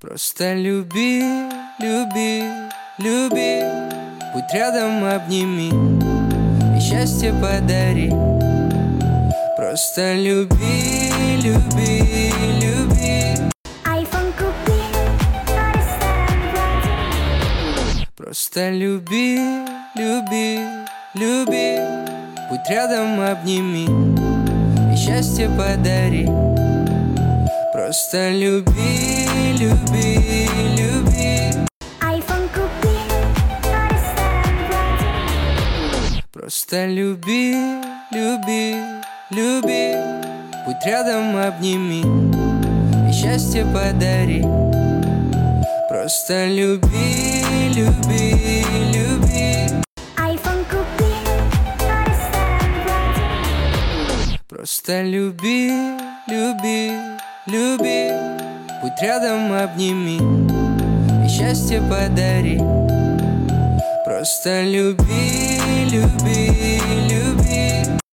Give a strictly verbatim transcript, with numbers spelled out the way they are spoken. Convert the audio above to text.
Просто люби, люби, люби, будь рядом, обними и счастье подари. Просто люби, люби, люби. Айфон купи, но ресторан плати. Просто люби, люби, люби, будь рядом, обними и счастье подари. Просто люби, люби, люби. Айфон купи, но ресторан плати. Просто люби, люби, люби, будь рядом, обними и счастье подари. Просто люби, люби, люби. Айфон купи, но ресторан плати. Просто люби, люби, люби, будь рядом, обними и счастье подари. Просто люби, люби, люби.